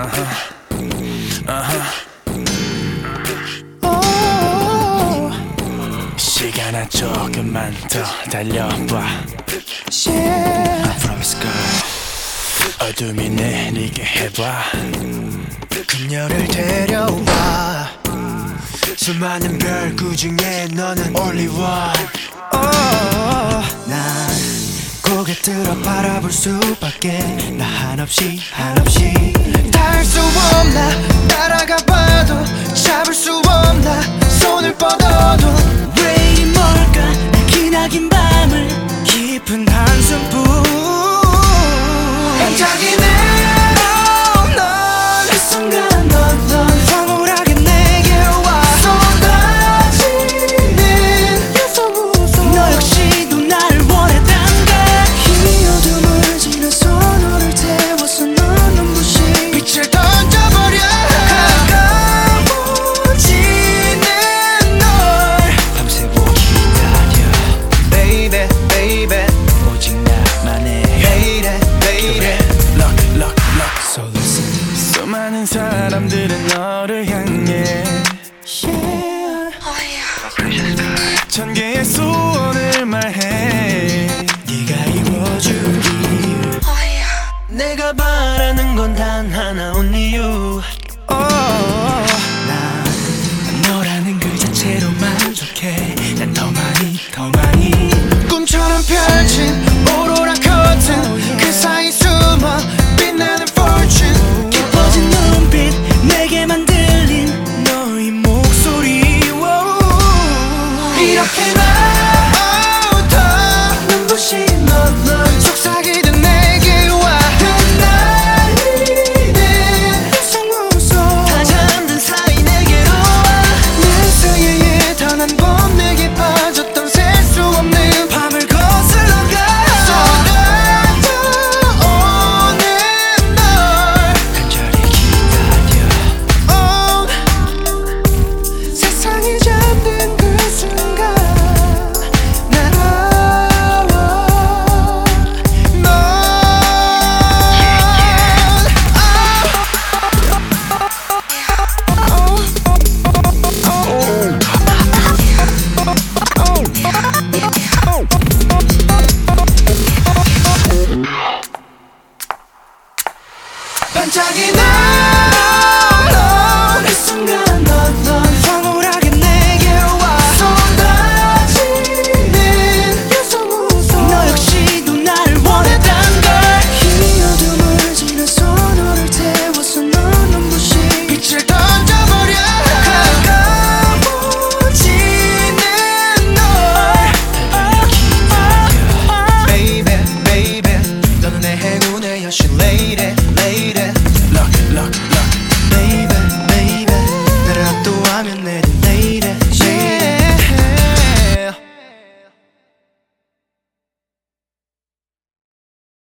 시간아 조금만 더 달려봐. I promise girl. 어둠이 내리게 해봐. 그녀를 데려와. 수많은 별 그 중에 너는 only one. 난 고개 들어 바라볼 수밖에. 나 한없이 닿을 수 없나. 따라가 봐도 잡을 수 없나. 손을 뻗어도 왜 이리 멀까. 내 기나긴 밤을 깊은 한숨뿐 반짝이네. 넌 그 순간 넌 황홀하게 내게 와. 쏟아지는 너 역시도 나를 원했단다. 이 어둠을 지나서 너를 태워서 넌 눈부신 빛을 던져버려. 가까워지는 널 밤새고 기다려. Baby baby 오직 나만의 Baby baby Look look look so listen. 수많은 사람들은 너를 향해 천 개의 소원을 말해. 네가 이루어주길. 내가 바라는 건 단 하나 only you. 난 너라는 그 자체로 만족해. 난 더 많이 꿈처럼 펼친 오로라 커튼 그 사이 숨어 빛나는 fortune. 깊어진 눈빛 내게만 들린 너의 목소리. 이렇게 날 더 눈부신 넌 속삭이듯 내게 와. 흩날리는 성우소 다 잠든 사이 내게로 와. 내 새해에 단 한 번 내게 빠졌던 셀 수 없는 밤을 거슬러 가. 쏟아져오는 널 간절히 기다려. 세상이 잠든 그 순간 날아와. 넌 반짝이는